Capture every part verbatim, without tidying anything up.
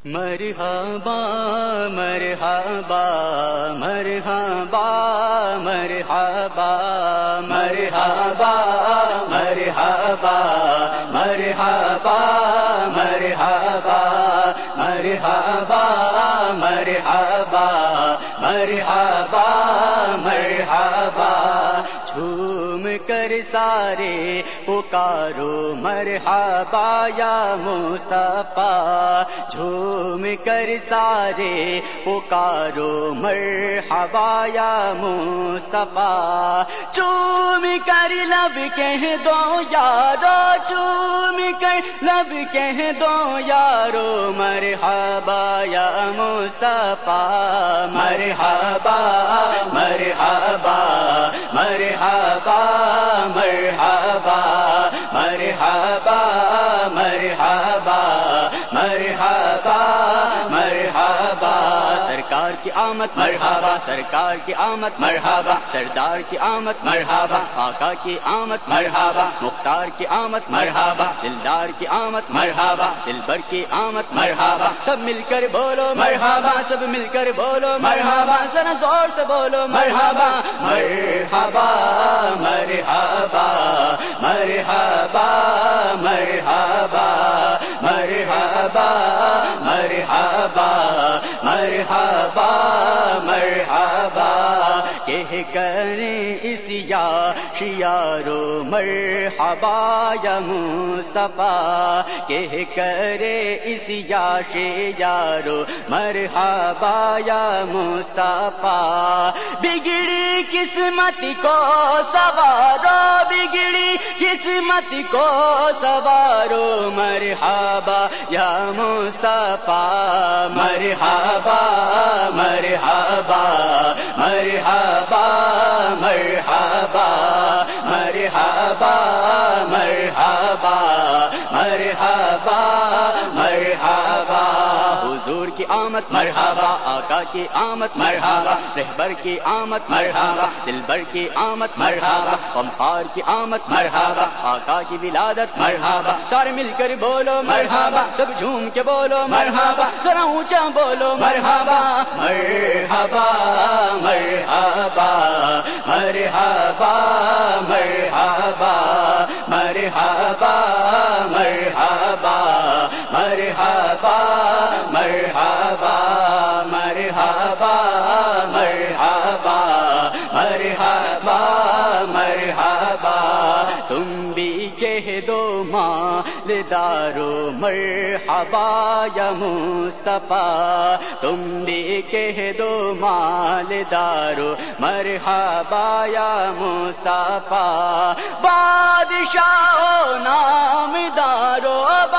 مرحبا مرحبا مرحبا مرحبا مرحبا مرحبا مرحبا مرحبا مرحبا مرحبا مرحبا مرحبا جھوم کر سارے پکارو مرحبا یا مصطفیٰ، جھوم کر سارے پکارو مرحبا یا مصطفیٰ، چوم کر لب کہہ دو یارو، چوم کر لب کہہ دو یارو مرحبا یا مصطفیٰ، مرحبا مرحبا مرحبا مرحبا مرحبا مرحبا مرحبا مرحبا، سرکار کی آمد مرحبا، سرکار کی آمد مرحبا، سردار کی آمد مرحبا، آقا کی آمد مرحبا، مختار کی آمد مرحبا، دلدار کی آمد مرحبا، دلبر کی آمد مرحبا، سب مل کر بولو مرحبا، سب مل کر بولو مرحبا، ذرا زور سے بولو مرحبا مرحبا مرحبا مرحبا مرحبا مرحبا مرحبا مرحبا مرحبا، کہہ کریں اس یارو مرحبا یا مصطفیٰ، کہہ کرے اس یاش یارو مرحبا یا مصطفیٰ، بگڑی قسمت کو سوارو، بگڑی قسمت کو سوارو مرحبا یا مصطفیٰ، مرحبا مرحبا مرحبا مرحبا مرحبا مرحبا مرحبا مرحبا، حضور کی آمد مرحبا، آقا کی آمد مرحبا، رہبر کی آمد مرحبا، دلبر کی آمد مرحبا، غمخوار کی آمد مرحبا، آقا کی ولادت مرحبا، سارے مل کر بولو مرحبا، سب جھوم کے بولو مرحبا، ذرا اونچا بولو مرحبا مرحبا مرحبا مرحبا مرحبا مرحبا مرحبا مرحبا مرحبا مرحبا مرحبا مرحبا مرحبا، تم بھی کہہ دو مالدارو مرحبا یا مصطفیٰ، تم بھی کہہ دو مالدارو مرحبا یا مصطفیٰ، بادشاہ نام دارو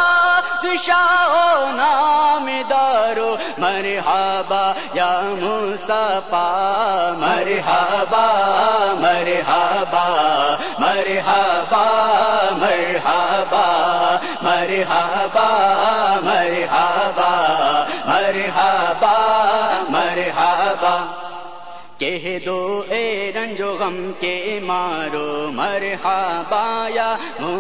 بادشاہ نام دارو مرحبا یا مصطفیٰ، مرحبا مرحبا مرحبا مرحبا مرحبا مرحبا مرحبا مرحبا، کہہ دو اے رنج و غم کے مارو مرحبا یا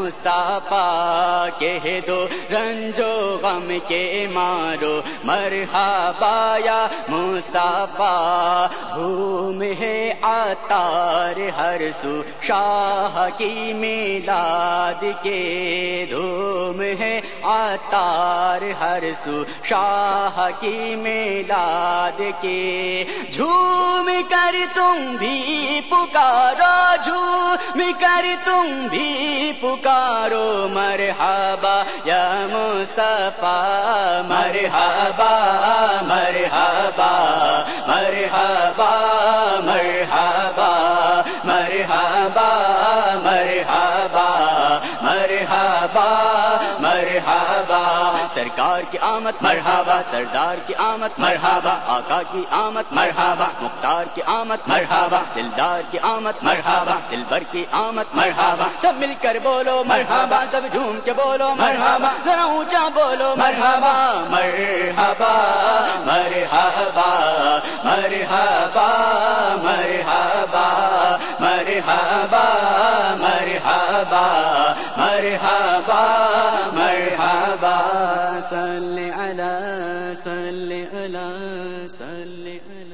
مصطفیٰ، کہہ دو رنج و غم کے مارو مرحبا یا مصطفیٰ، دھوم ہے عطار ہر سو شاہ کی میلاد کے، دھوم ہے عطار ہر سو شاہ کی میلاد کے، جھوم کر تم بھی پکارو، جھوم کر تم بھی پکارو مرحبا یا مصطفیٰ، مرحبا مرحبا مرحبا مرحبا مرحبا مرحبا مرحبا مرحبا، سرکار کی آمد مرحبا، سردار کی آمد مرحبا، آقا کی آمد مرحبا، مختار کی آمد مرحبا، دلدار کی آمد مرحبا، دلبر کی آمد مرحبا، سب مل کر بولو مرحبا، سب جھوم کے بولو مرحبا، ذرا اونچا بولو مرحبا مرحبا مرحبا مرحبا مرحبا مرحبا مرحبا مرحبا مرحبا، صل علی صلی علی صلی علی